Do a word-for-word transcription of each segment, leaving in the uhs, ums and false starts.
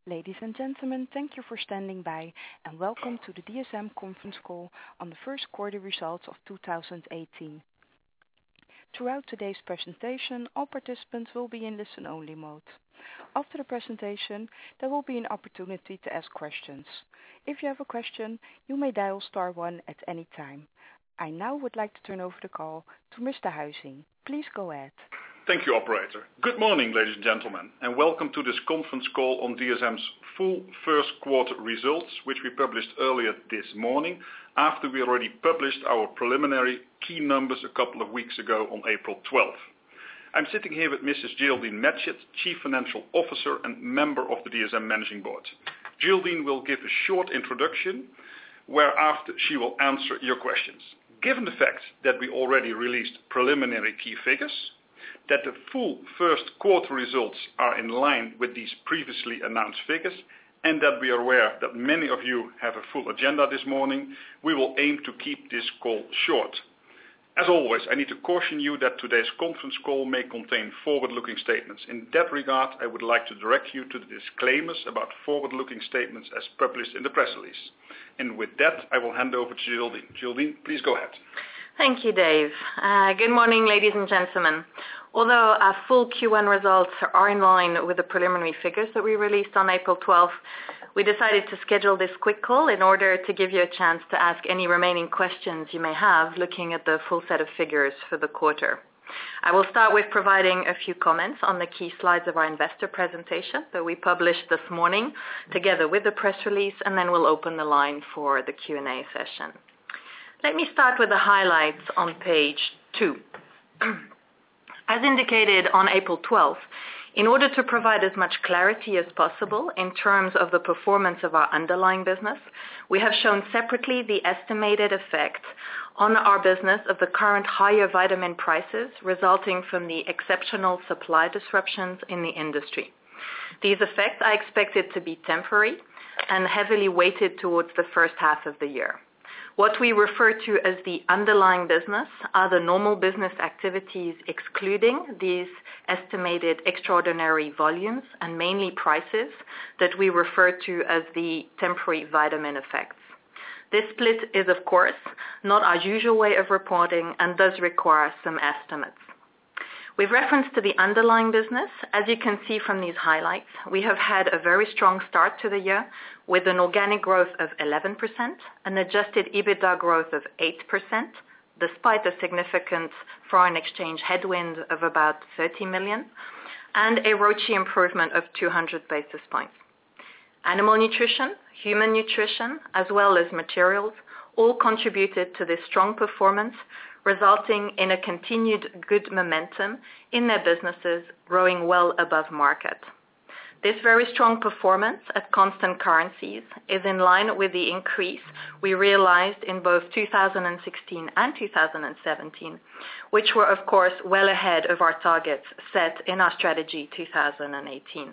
Ladies and gentlemen, thank you for standing by, and welcome to the D S M conference call on the first quarter results of two thousand eighteen. Throughout today's presentation, all participants will be in listen-only mode. After the presentation, there will be an opportunity to ask questions. If you have a question, you may dial star one at any time. I now would like to turn over the call to Mister Huizing. Please go ahead. Thank you, operator. Good morning, ladies and gentlemen, and welcome to this conference call on D S M's full first quarter results, which we published earlier this morning after we already published our preliminary key numbers a couple of weeks ago on April twelfth. I'm sitting here with Missus Geraldine Matchett, Chief Financial Officer and member of the D S M Managing Board. Geraldine will give a short introduction, whereafter she will answer your questions. Given the fact that we already released preliminary key figures, that the full first quarter results are in line with these previously announced figures, and that we are aware that many of you have a full agenda this morning, we will aim to keep this call short. As always, I need to caution you that today's conference call may contain forward-looking statements. In that regard, I would like to direct you to the disclaimers about forward-looking statements as published in the press release. And with that, I will hand over to Geraldine. Geraldine, please go ahead. Thank you, Dave. Uh, good morning, ladies and gentlemen. Although our full Q one results are in line with the preliminary figures that we released on April twelfth, we decided to schedule this quick call in order to give you a chance to ask any remaining questions you may have looking at the full set of figures for the quarter. I will start with providing a few comments on the key slides of our investor presentation that we published this morning together with the press release, and then we'll open the line for the Q and A session. Let me start with the highlights on page two. As indicated on April twelfth, in order to provide as much clarity as possible in terms of the performance of our underlying business, we have shown separately the estimated effect on our business of the current higher vitamin prices resulting from the exceptional supply disruptions in the industry. These effects are expected to be temporary and heavily weighted towards the first half of the year. What we refer to as the underlying business are the normal business activities excluding these estimated extraordinary volumes and mainly prices that we refer to as the temporary vitamin effects. This split is, of course, not our usual way of reporting and does require some estimates. With reference to the underlying business, as you can see from these highlights, we have had a very strong start to the year with an organic growth of eleven percent, an adjusted EBITDA growth of eight percent, despite a significant foreign exchange headwind of about thirty million, and a ROCE improvement of two hundred basis points. Animal nutrition, human nutrition, as well as materials, all contributed to this strong performance, resulting in a continued good momentum in their businesses, growing well above market. This very strong performance at constant currencies is in line with the increase we realized in both two thousand sixteen and two thousand seventeen, which were of course well ahead of our targets set in our strategy two thousand eighteen.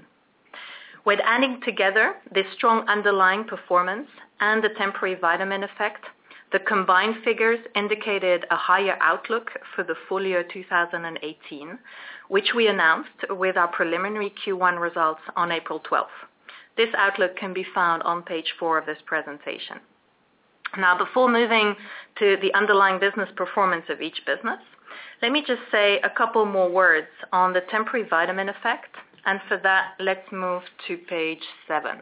When adding together this strong underlying performance and the temporary vitamin effect, the combined figures indicated a higher outlook for the full year two thousand eighteen, which we announced with our preliminary Q one results on April twelfth. This outlook can be found on page four of this presentation. Now, before moving to the underlying business performance of each business, let me just say a couple more words on the temporary vitamin effect, and for that, let's move to page seven.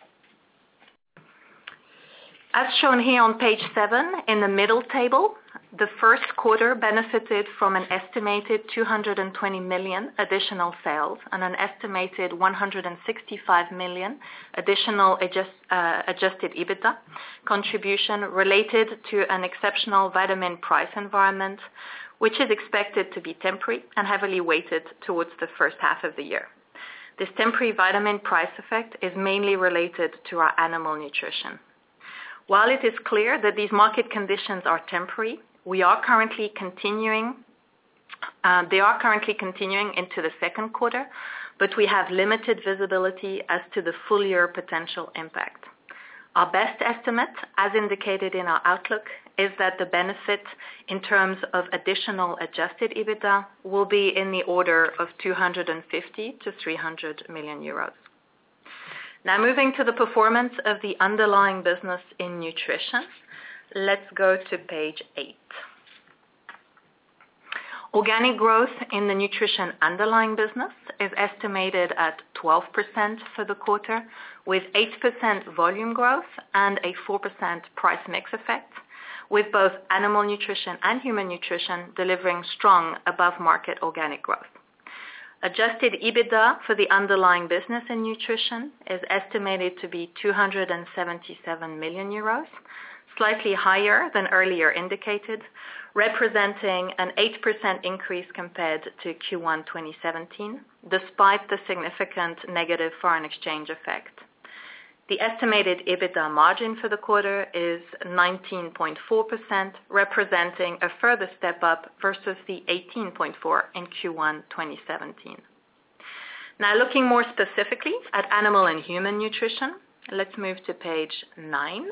As shown here on page seven, in the middle table, the first quarter benefited from an estimated two hundred twenty million additional sales and an estimated one hundred sixty-five million additional adjust, uh, adjusted EBITDA contribution related to an exceptional vitamin price environment, which is expected to be temporary and heavily weighted towards the first half of the year. This temporary vitamin price effect is mainly related to our animal nutrition. While it is clear that these market conditions are temporary, we are currently continuing, uh, they are currently continuing into the second quarter, but we have limited visibility as to the full year potential impact. Our best estimate, as indicated in our outlook, is that the benefit in terms of additional adjusted EBITDA will be in the order of two hundred fifty to three hundred million euros. Now moving to the performance of the underlying business in nutrition. Let's go to page eight. Organic growth in the nutrition underlying business is estimated at twelve percent for the quarter, with eight percent volume growth and a four percent price mix effect, with both animal nutrition and human nutrition delivering strong above-market organic growth. Adjusted EBITDA for the underlying business in nutrition is estimated to be two hundred seventy-seven million euros, slightly higher than earlier indicated, representing an eight percent increase compared to Q one twenty seventeen, despite the significant negative foreign exchange effect. The estimated EBITDA margin for the quarter is nineteen point four percent, representing a further step up versus the eighteen point four in Q one twenty seventeen. Now looking more specifically at animal and human nutrition, let's move to page nine.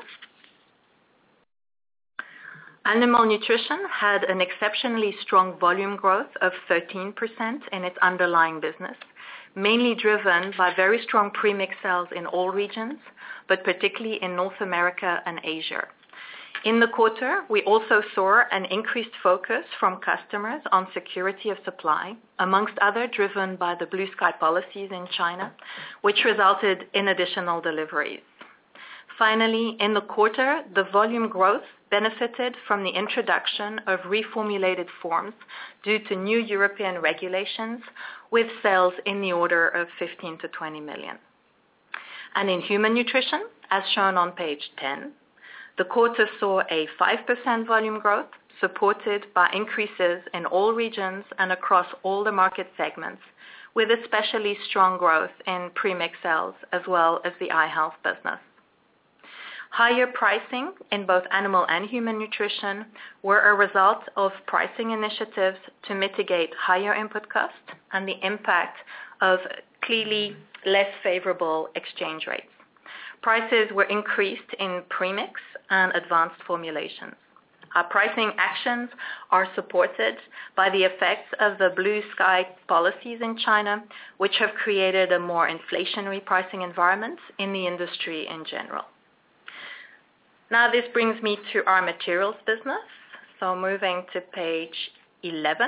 Animal nutrition had an exceptionally strong volume growth of thirteen percent in its underlying business, mainly driven by very strong premix sales in all regions, but particularly in North America and Asia. In the quarter, we also saw an increased focus from customers on security of supply, amongst other driven by the Blue Sky policies in China, which resulted in additional deliveries. Finally, in the quarter, the volume growth benefited from the introduction of reformulated forms due to new European regulations, with sales in the order of fifteen to twenty million. And in human nutrition, as shown on page ten, the quarter saw a five percent volume growth, supported by increases in all regions and across all the market segments, with especially strong growth in premix sales as well as the eye health business. Higher pricing in both animal and human nutrition were a result of pricing initiatives to mitigate higher input costs and the impact of clearly less favorable exchange rates. Prices were increased in premix and advanced formulations. Our pricing actions are supported by the effects of the Blue Sky policies in China, which have created a more inflationary pricing environment in the industry in general. Now this brings me to our materials business. So moving to page eleven.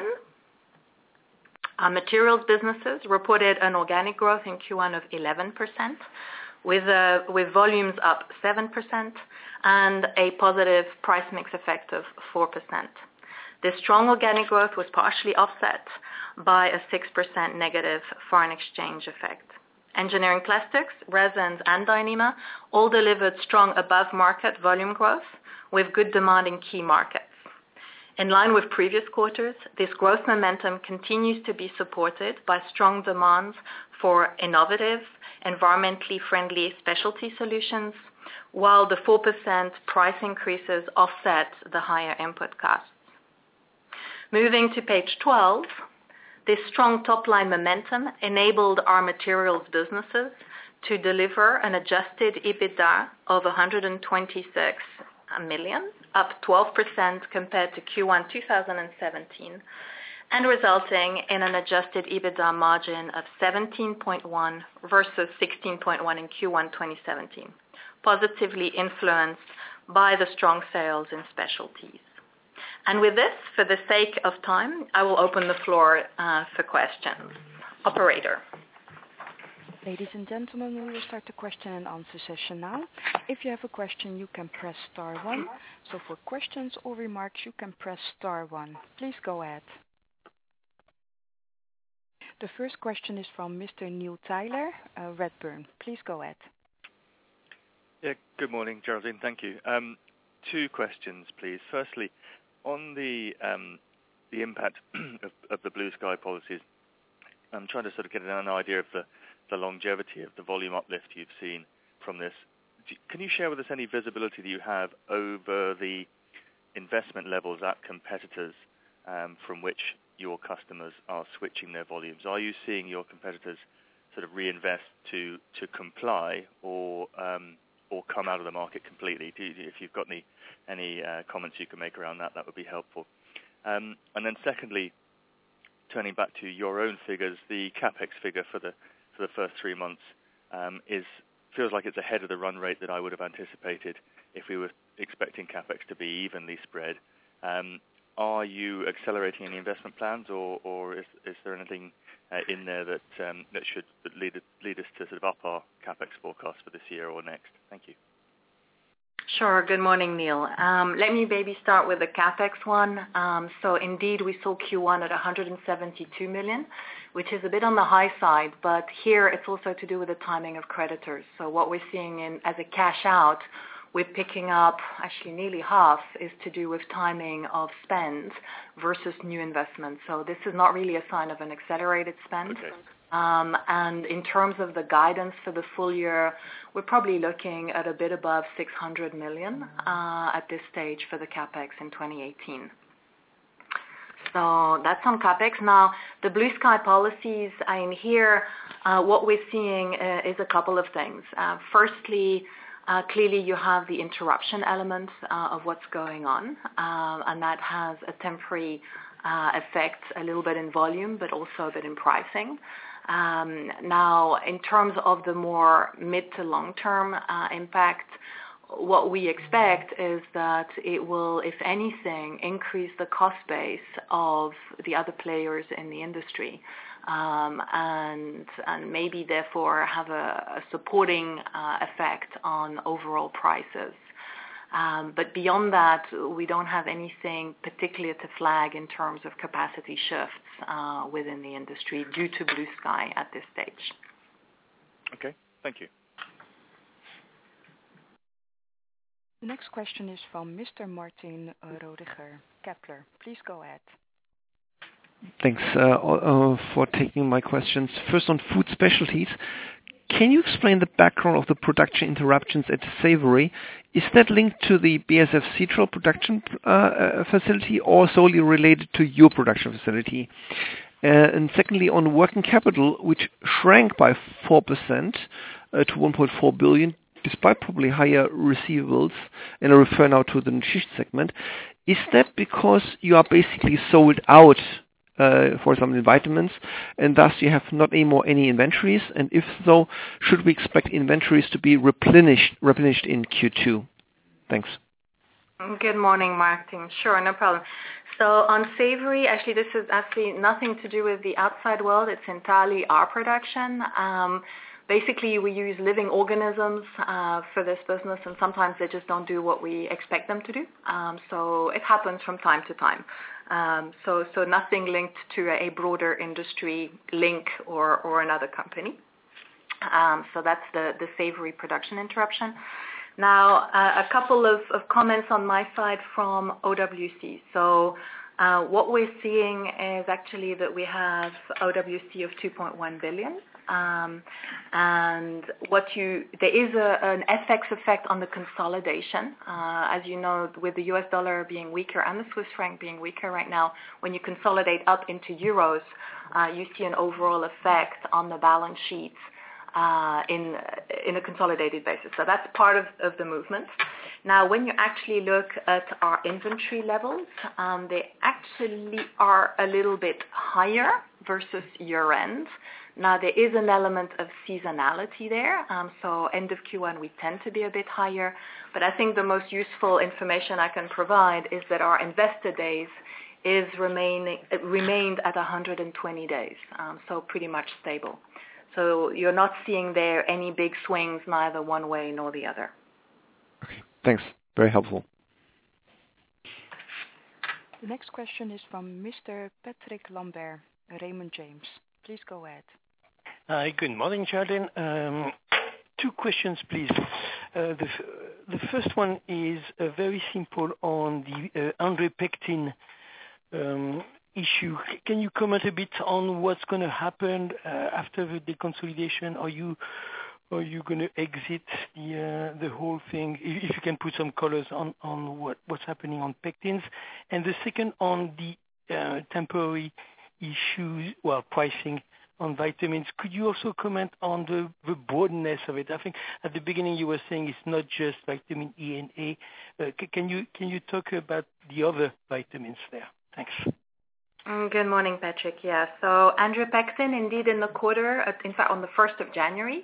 Our materials businesses reported an organic growth in Q one of eleven percent, with, uh, with volumes up seven percent and a positive price mix effect of four percent. This strong organic growth was partially offset by a six percent negative foreign exchange effect. Engineering plastics, resins, and Dyneema all delivered strong above-market volume growth with good demand in key markets. In line with previous quarters, this growth momentum continues to be supported by strong demands for innovative, environmentally friendly specialty solutions, while the four percent price increases offset the higher input costs. Moving to page twelve, this strong top-line momentum enabled our materials businesses to deliver an adjusted EBITDA of one hundred twenty-six million, up twelve percent compared to Q one two thousand seventeen, and resulting in an adjusted EBITDA margin of seventeen point one versus sixteen point one in Q one twenty seventeen, positively influenced by the strong sales in specialties. And with this, for the sake of time, I will open the floor uh, for questions. Operator. Ladies and gentlemen, we will start the question and answer session now. If you have a question, you can press star one. So for questions or remarks, you can press star one. Please go ahead. The first question is from Mister Neil Tyler, uh, Redburn. Please go ahead. Yeah, good morning, Geraldine. Thank you. Um, two questions, please. Firstly, on the um, the impact of, of the Blue Sky policies, I'm trying to sort of get an idea of the, the longevity of the volume uplift you've seen from this. Do, can you share with us any visibility that you have over the investment levels at competitors um, from which your customers are switching their volumes? Are you seeing your competitors sort of reinvest to, to comply or um, or come out of the market completely? Do you, if you've got any any uh, comments you can make around that, that would be helpful. Um, and then secondly, turning back to your own figures, the CapEx figure for the for the first three months um, is feels like it's ahead of the run rate that I would have anticipated if we were expecting CapEx to be evenly spread. Um, are you accelerating any investment plans, or, or is, is there anything uh, in there that um, that should lead, lead us to sort of up our CapEx forecast for this year or next? Thank you. Sure. Good morning, Neil. Um, let me maybe start with the CapEx one. Um, so indeed, we saw Q one at one hundred seventy-two million, which is a bit on the high side, but here it's also to do with the timing of creditors. So what we're seeing in as a cash out, we're picking up actually nearly half is to do with timing of spend versus new investments. So this is not really a sign of an accelerated spend. Okay. Um, and in terms of the guidance for the full year, we're probably looking at a bit above six hundred million uh, at this stage for the CapEx in twenty eighteen. So that's on CapEx. Now, the Blue Sky policies, I mean, here, uh, what we're seeing uh, is a couple of things. Uh, firstly, uh, clearly you have the interruption element uh, of what's going on, uh, and that has a temporary uh, effect a little bit in volume, but also a bit in pricing. Um, now, in terms of the more mid to long-term uh, impact, what we expect is that it will, if anything, increase the cost base of the other players in the industry, um, and and maybe therefore have a, a supporting uh, effect on overall prices. Um, but beyond that, we don't have anything particular to flag in terms of capacity shifts uh, within the industry due to Blue Sky at this stage. Okay, thank you. The next question is from Mister Martin Roediger, Kepler. Please go ahead. Thanks uh, uh, for taking my questions. First, on food specialties, can you explain the background of the production interruptions at Savory? Is that linked to the B A S F Citral production uh, uh, facility or solely related to your production facility? Uh, and secondly, on working capital, which shrank by four percent uh, to one point four billion, despite probably higher receivables, and I refer now to the nutrition segment, is that because you are basically sold out, uh, for example, in vitamins, and thus you have not anymore any inventories? And if so, should we expect inventories to be replenished, replenished in Q two? Thanks. Good morning, Martin. Sure, no problem. So on Savory, actually this is actually nothing to do with the outside world. It's entirely our production. Um, Basically, we use living organisms uh, for this business, and sometimes they just don't do what we expect them to do. Um, so it happens from time to time. Um, so, so nothing linked to a broader industry link or, or another company. Um, so that's the, the Savory production interruption. Now, uh, a couple of, of comments on my side from O W C. So uh, what we're seeing is actually that we have O W C of two point one billion. Um, and what you there is a, an F X effect on the consolidation. Uh, as you know, with the U S dollar being weaker and the Swiss franc being weaker right now, when you consolidate up into euros, uh, you see an overall effect on the balance sheets uh, in in a consolidated basis. So that's part of, of the movement. Now, when you actually look at our inventory levels, um, they actually are a little bit higher versus year-end. Now, there is an element of seasonality there. Um, so end of Q one, we tend to be a bit higher. But I think the most useful information I can provide is that our investor days is remaining, it remained at one hundred twenty days, um, so pretty much stable. So you're not seeing there any big swings, neither one way nor the other. Okay, thanks. Very helpful. The next question is from Mister Patrick Lambert, Raymond James. Please go ahead. Hi, good morning, Geraldine. Um, two questions, please. Uh, the, the first one is uh, very simple on the uh, Andrepectin um, issue. Can you comment a bit on what's going to happen uh, after the deconsolidation? Are you are you going to exit the uh, the whole thing? If, if you can put some colors on on what, what's happening on pectins. And the second on the uh, temporary issues, well, pricing on vitamins. Could you also comment on the, the broadness of it? I think at the beginning you were saying it's not just vitamin E and A. Uh, c- can you can you talk about the other vitamins there? Thanks. Good morning, Patrick. Yeah, so Andrepectin, indeed, in the quarter, in fact, on the first of January,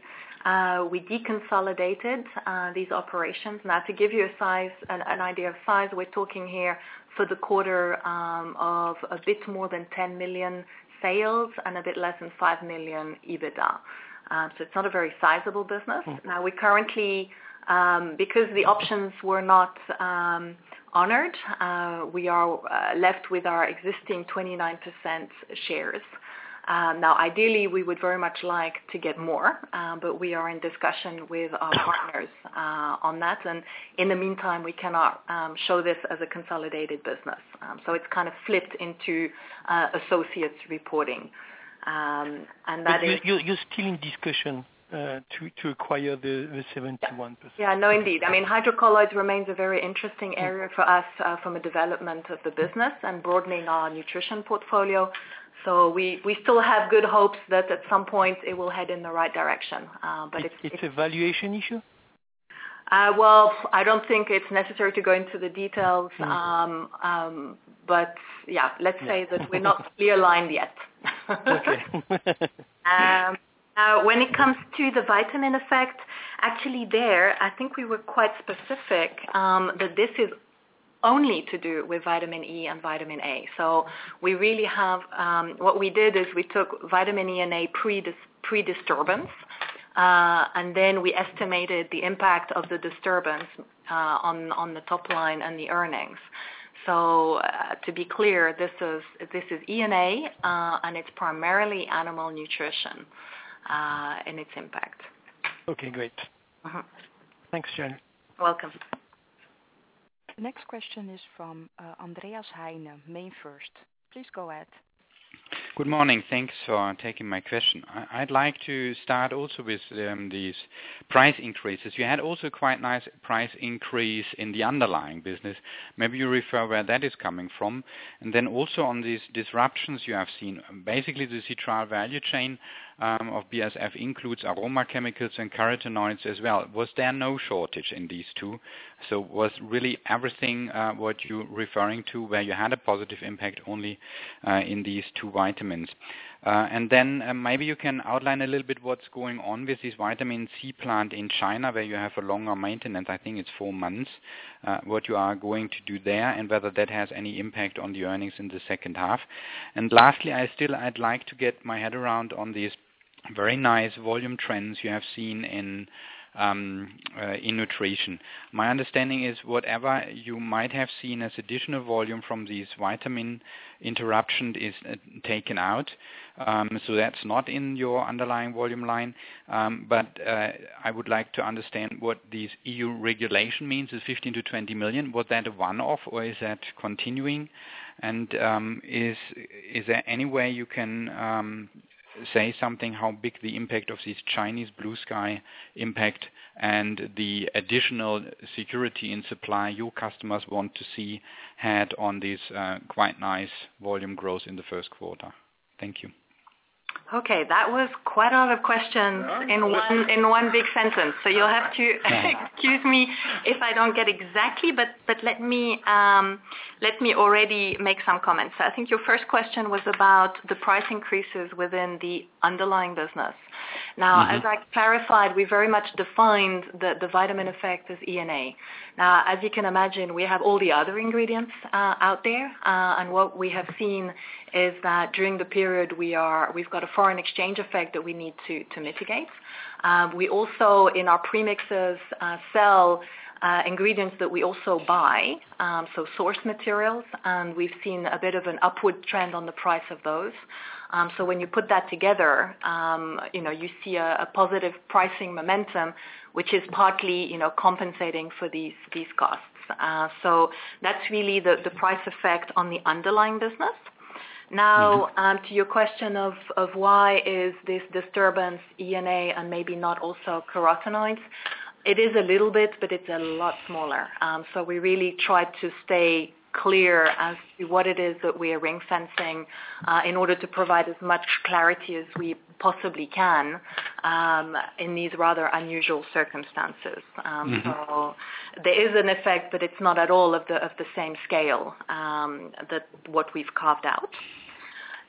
uh, we deconsolidated uh, these operations. Now, to give you a size, an, an idea of size, we're talking here for the quarter um, of a bit more than ten million sales and a bit less than five million EBITDA. Uh, so it's not a very sizable business. Mm. Now, we currently, um, because the options were not um, honored, uh, we are uh, left with our existing twenty-nine percent shares. Um, now, ideally, we would very much like to get more, uh, but we are in discussion with our partners uh, on that. And in the meantime, we cannot um, show this as a consolidated business. Um, so it's kind of flipped into uh, associates reporting. Um, and that but you, is, you're, you're still in discussion uh, to, to acquire the, the seventy-one percent. Yeah, no, indeed. I mean, hydrocolloids remains a very interesting area for us uh, from a development of the business and broadening our nutrition portfolio. So we, we still have good hopes that at some point it will head in the right direction. Uh, but it's, it's, it's, it's a valuation issue? Uh, well, I don't think it's necessary to go into the details. Mm. Um, um, but yeah, let's yeah. say that we're not clear aligned yet. Okay. um, uh, when it comes to the vitamin effect, actually there, I think we were quite specific um, that this is only to do with vitamin E and vitamin A. So we really have, um, what we did is we took vitamin E and A pre-dis- pre-disturbance, uh, and then we estimated the impact of the disturbance uh, on, on the top line and the earnings. So uh, to be clear, this is, this is E and A, uh, and it's primarily animal nutrition uh, in its impact. Okay, great. Uh-huh. Thanks, Jen. Welcome. The next question is from uh, Andreas Heine, MainFirst. Please go ahead. Good morning. Thanks for taking my question. I'd like to start also with um, these price increases. You had also quite nice price increase in the underlying business. Maybe you refer where that is coming from. And then also on these disruptions you have seen, basically the citral value chain um, of B A S F includes aroma chemicals and carotenoids as well. Was there no shortage in these two? So was really everything uh, what you're referring to where you had a positive impact only uh, in these two vitamins? Uh, and then uh, maybe you can outline a little bit what's going on with this vitamin C plant in China where you have a longer maintenance, I think it's four months, uh, what you are going to do there and whether that has any impact on the earnings in the second half. And lastly, I still, I'd like to get my head around on these very nice volume trends you have seen in Um, uh, in nutrition. My understanding is whatever you might have seen as additional volume from these vitamin interruption is uh, taken out. Um, so that's not in your underlying volume line. Um, but uh, I would like to understand what this E U regulation means, is fifteen to twenty million. Was that a one-off or is that continuing? And um, is, is there any way you can um, say something how big the impact of this Chinese blue sky impact and the additional security in supply your customers want to see had on this uh, quite nice volume growth in the first quarter? Thank you. Okay, that was quite a lot of questions in one in one big sentence. So you'll have to excuse me if I don't get exactly, but but let me um, let me already make some comments. So I think your first question was about the price increases within the underlying business. Now, mm-hmm. as I clarified, we very much defined the, the vitamin effect as E and A. Now, as you can imagine, we have all the other ingredients uh, out there, uh, and what we have seen is that during the period we are, we've got a foreign exchange effect that we need to, to mitigate. Uh, we also, in our premixes, uh, sell uh, ingredients that we also buy, um, so source materials, and we've seen a bit of an upward trend on the price of those. Um, so when you put that together, um, you know, you see a, a positive pricing momentum, which is partly, you know, compensating for these these costs. Uh, so that's really the, the price effect on the underlying business. Now, um, to your question of, of why is this disturbance E and A and maybe not also carotenoids, it is a little bit, but it's a lot smaller. Um, so we really tried to stay clear as to what it is that we are ring fencing uh, in order to provide as much clarity as we possibly can um, in these rather unusual circumstances. Um, mm-hmm. So there is an effect, but it's not at all of the of the same scale um, that what we've carved out.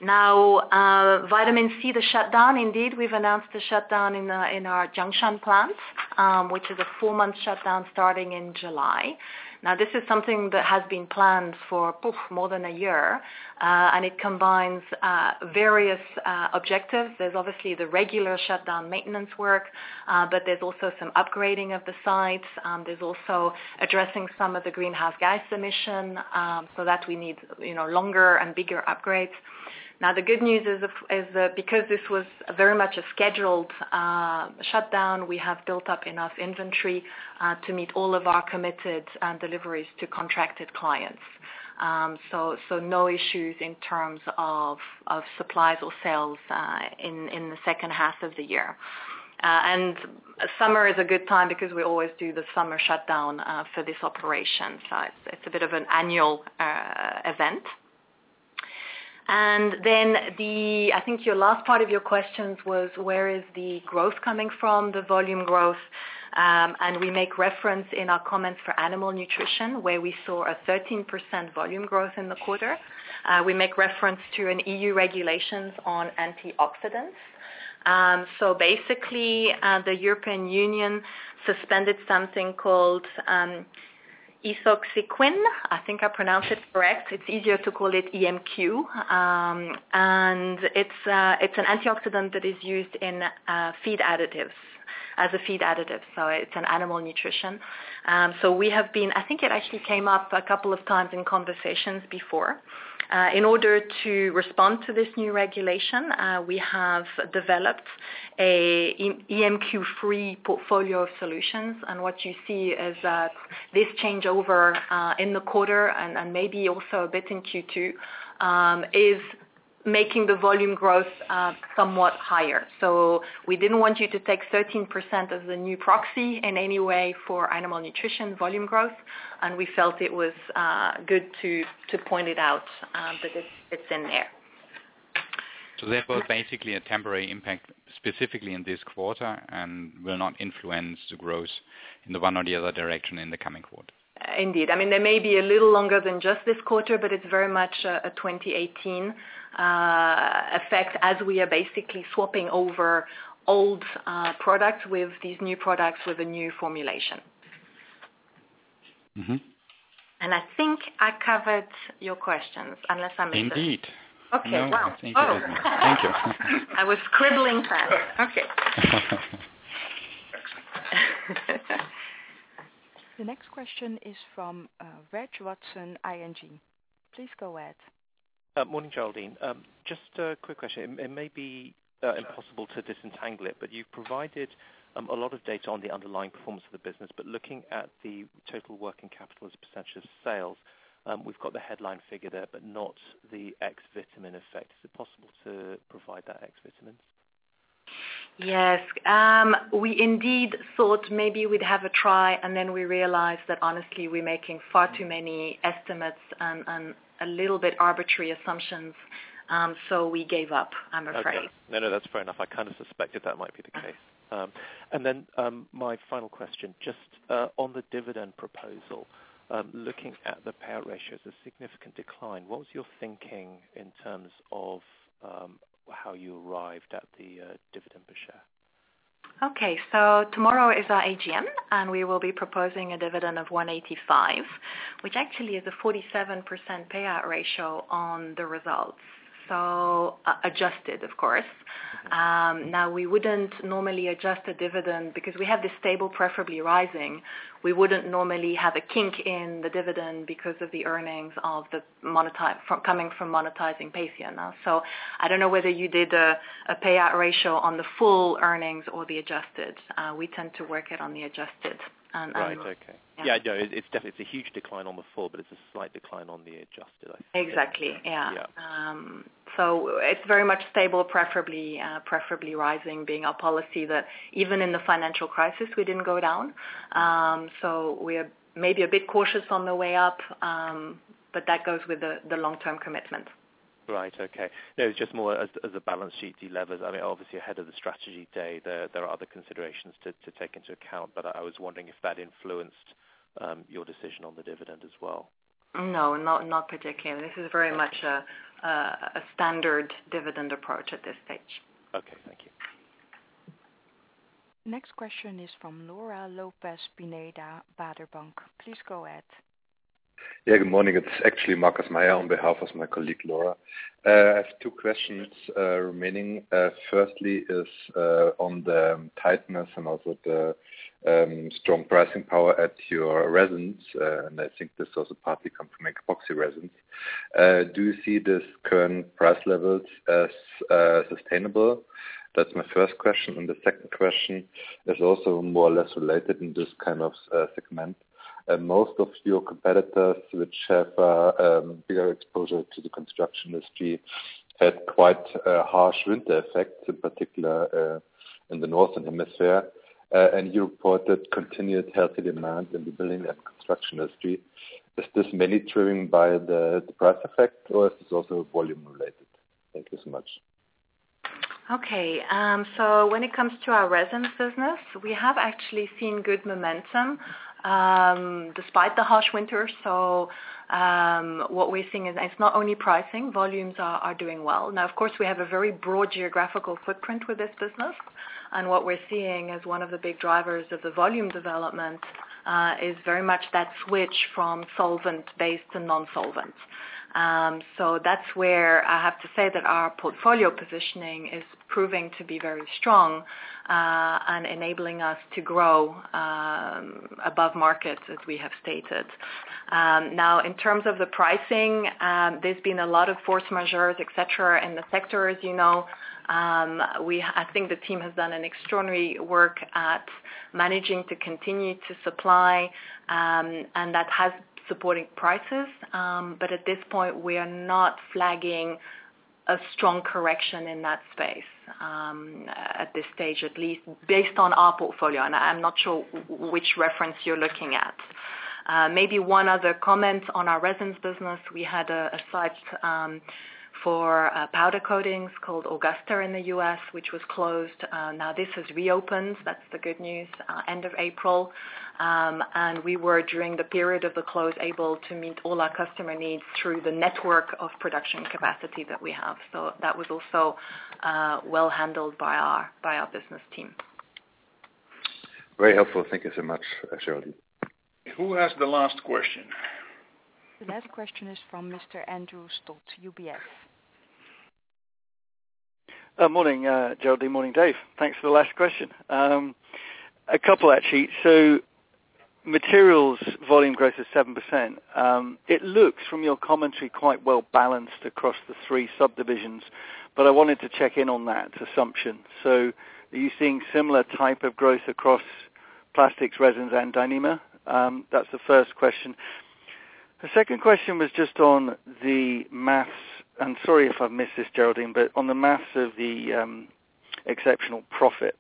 Now, uh, vitamin C, the shutdown, indeed, we've announced the shutdown in, uh, in our Jiangshan plant, um, which is a four-month shutdown starting in July. Now, this is something that has been planned for poof, more than a year, uh, and it combines uh, various uh, objectives. There's obviously the regular shutdown maintenance work, uh, but there's also some upgrading of the sites. Um, there's also addressing some of the greenhouse gas emission, um, so that we need, you know, longer and bigger upgrades. Now, the good news is, is that because this was very much a scheduled uh, shutdown, we have built up enough inventory uh, to meet all of our committed uh, deliveries to contracted clients. Um, so, so no issues in terms of, of supplies or sales uh, in, in the second half of the year. Uh, and summer is a good time because we always do the summer shutdown uh, for this operation. So it's, it's a bit of an annual uh, event. And then the, I think your last part of your questions was where is the growth coming from, the volume growth, um, and we make reference in our comments for animal nutrition where we saw a thirteen percent volume growth in the quarter. Uh, we make reference to an E U regulations on antioxidants. Um, so basically uh, the European Union suspended something called um, ethoxyquin, I think I pronounced it correct. It's easier to call it E M Q, um, and it's uh, it's an antioxidant that is used in uh, feed additives, as a feed additive. So it's an animal nutrition. Um, so we have been, I think it actually came up a couple of times in conversations before. Uh, in order to respond to this new regulation, uh, we have developed a E M Q-free portfolio of solutions, and what you see is that this changeover uh, in the quarter and, and maybe also a bit in Q two um, is making the volume growth uh, somewhat higher. So we didn't want you to take thirteen percent as the new proxy in any way for animal nutrition volume growth, and we felt it was uh, good to, to point it out uh, that it's, it's in there. So therefore, basically a temporary impact specifically in this quarter and will not influence the growth in the one or the other direction in the coming quarter. Indeed. I mean, they may be a little longer than just this quarter, but it's very much a, a twenty eighteen uh, effect as we are basically swapping over old uh, products with these new products with a new formulation. Mm-hmm. And I think I covered your questions, unless I missed it. Indeed. Okay, no, wow. I think oh. it is. Thank you. I was scribbling fast. Okay. The next question is from uh, Reg Watson, I N G. Please go ahead. Uh, morning, Geraldine. Um, just a quick question. It, it may be uh, impossible to disentangle it, but you've provided um, a lot of data on the underlying performance of the business, but looking at the total working capital as a percentage of sales, um, we've got the headline figure there, but not the ex-vitamin effect. Is it possible to provide that ex-vitamins? Yes, um, we indeed thought maybe we'd have a try, and then we realized that honestly we're making far too many estimates and, and a little bit arbitrary assumptions, um, so we gave up, I'm afraid. Okay. No, no, that's fair enough. I kind of suspected that might be the case. Um, and then um, my final question, just uh, on the dividend proposal, um, looking at the payout ratio as a significant decline, what was your thinking in terms of um, how you arrived at the uh, dividend per share? Okay, so tomorrow is our A G M, and we will be proposing a dividend of one eighty-five, which actually is a forty-seven percent payout ratio on the results. So uh, adjusted, of course. Um, now, we wouldn't normally adjust a dividend because we have this stable, preferably rising. We wouldn't normally have a kink in the dividend because of the earnings of the monetize, from, coming from monetizing Patheon. Uh, so I don't know whether you did a, a payout ratio on the full earnings or the adjusted. Uh, we tend to work it on the adjusted. And, right, and, okay. Yeah, yeah no, it, it's definitely it's a huge decline on the full, but it's a slight decline on the adjusted, I think. Exactly, yeah. yeah. Um, so it's very much stable, preferably uh, preferably rising, being our policy that even in the financial crisis we didn't go down. Um, so we're maybe a bit cautious on the way up, um, but that goes with the, the long-term commitment. Right, okay. No, it's just more as, as a balance sheet delevers. I mean, obviously ahead of the strategy day, there there are other considerations to, to take into account, but I was wondering if that influenced um, your decision on the dividend as well. No, not not particularly. This is very much a, a, a standard dividend approach at this stage. Okay, thank you. Next question is from Laura Lopez Pineda, Baader Bank. Please go ahead. Yeah, good morning. It's actually Marcus Meyer on behalf of my colleague Laura. Uh, I have two questions uh, remaining. Uh, firstly is uh, on the tightness and also the um, strong pricing power at your resins, uh, and I think this also partly comes from epoxy resins. Uh, do you see this current price levels as uh, sustainable? That's my first question. And the second question is also more or less related in this kind of uh, segment. Uh, most of your competitors, which have uh, um, bigger exposure to the construction industry, had quite uh, harsh winter effects, in particular uh, in the northern hemisphere. Uh, and you reported continued healthy demand in the building and construction industry. Is this mainly driven by the, the price effect, or is this also volume related? Thank you so much. Okay, um, so when it comes to our resins business, we have actually seen good momentum um, despite the harsh winter. So um, what we're seeing is it's not only pricing, volumes are, are doing well. Now, of course, we have a very broad geographical footprint with this business. And what we're seeing as one of the big drivers of the volume development uh, is very much that switch from solvent-based to non-solvent. Um, so that's where I have to say that our portfolio positioning is proving to be very strong uh, and enabling us to grow um, above market, as we have stated. Um, now, in terms of the pricing, um, there's been a lot of force majeures, et cetera, in the sector, as you know. Um, we, I think the team has done an extraordinary work at managing to continue to supply, um, and that has supporting prices, um, but at this point we are not flagging a strong correction in that space um, at this stage, at least based on our portfolio, and I'm not sure which reference you're looking at. Uh, maybe one other comment on our resins business. We had a, a site um, for uh, powder coatings called Augusta in the U S, which was closed. Uh, now this has reopened. That's the good news, uh, end of April. Um, and we were, during the period of the close, able to meet all our customer needs through the network of production capacity that we have. So that was also uh, well handled by our by our business team. Very helpful. Thank you so much, Geraldine. Who has the last question? The last question is from Mister Andrew Stott, U B S. Uh, morning, uh, Geraldine. Morning, Dave. Thanks for the last question. Um, a couple, actually. So materials volume growth is seven percent. Um, it looks, from your commentary, quite well balanced across the three subdivisions, but I wanted to check in on that assumption. So are you seeing similar type of growth across plastics, resins, and Dyneema? Um, that's the first question. The second question was just on the maths, and sorry if I've missed this, Geraldine, but on the maths of the um, exceptional profit.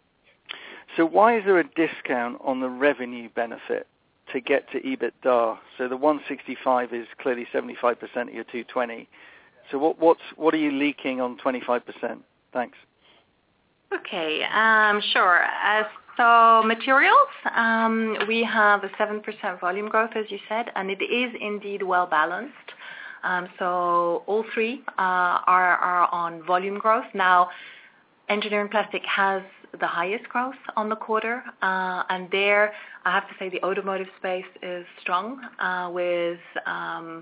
So why is there a discount on the revenue benefit to get to EBITDA? So the one sixty-five is clearly seventy-five percent of your two twenty. So what what's what are you leaking on twenty-five percent? Thanks. Okay, um, sure. As so materials, um, we have a seven percent volume growth, as you said, and it is indeed well balanced. Um, so all three uh, are, are on volume growth. Now, engineering plastic has the highest growth on the quarter, uh, and there I have to say the automotive space is strong uh, with um,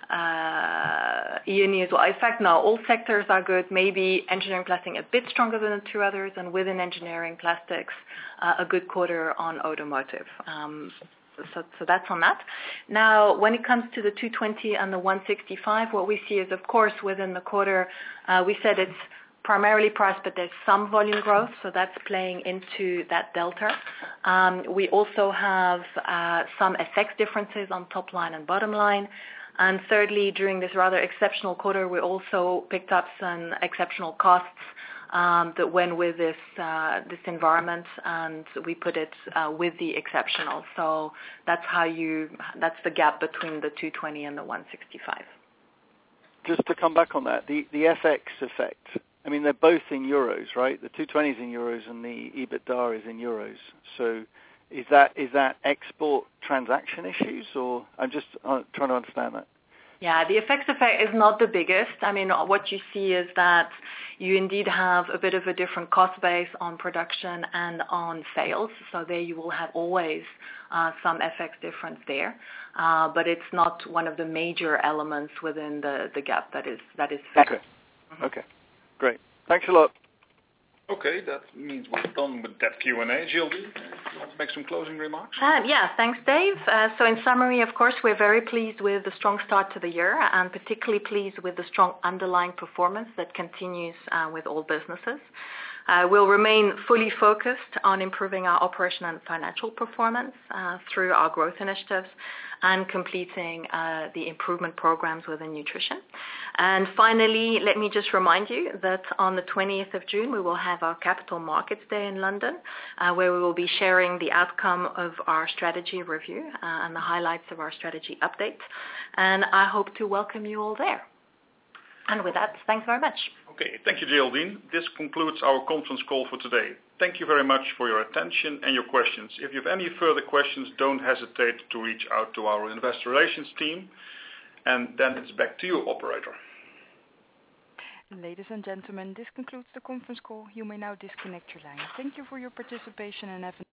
uh, E and E as well. In fact, no, all sectors are good. Maybe engineering plastic a bit stronger than the two others, and within engineering plastics, uh, a good quarter on automotive. Um, So, so that's on that. Now, when it comes to the two twenty and the one sixty-five, what we see is, of course, within the quarter, uh, we said it's primarily price, but there's some volume growth, so that's playing into that delta. Um, we also have uh, some effects differences on top line and bottom line. And thirdly, during this rather exceptional quarter, we also picked up some exceptional costs Um, that went with this uh, this environment, and we put it uh, with the exceptional. So that's how you that's the gap between the two twenty and the one sixty-five. Just to come back on that, the the F X effect. I mean, they're both in euros, right? The two twenty is in euros and the EBITDA is in euros. So Is that is that export transaction issues, or I'm just uh, trying to understand that. Yeah, the F X effect is not the biggest. I mean, what you see is that you indeed have a bit of a different cost base on production and on sales. So there you will have always uh, some F X difference there, uh, but it's not one of the major elements within the, the gap that is that is fixed. Okay. Mm-hmm. Okay. Great. Thanks a lot. Okay, that means we're done with that Q and A. Geraldine, you want to make some closing remarks? Um, yeah, thanks, Dave. Uh, so in summary, of course, we're very pleased with the strong start to the year and particularly pleased with the strong underlying performance that continues uh, with all businesses. Uh, we'll remain fully focused on improving our operational and financial performance uh, through our growth initiatives and completing uh, the improvement programs within nutrition. And finally, let me just remind you that on the twentieth of June, we will have our Capital Markets Day in London, uh, where we will be sharing the outcome of our strategy review uh, and the highlights of our strategy update. And I hope to welcome you all there. And with that, thanks very much. Okay, thank you, Geraldine. This concludes our conference call for today. Thank you very much for your attention and your questions. If you have any further questions, don't hesitate to reach out to our investor relations team. And then it's back to you, operator. Ladies and gentlemen, this concludes the conference call. You may now disconnect your line. Thank you for your participation and have a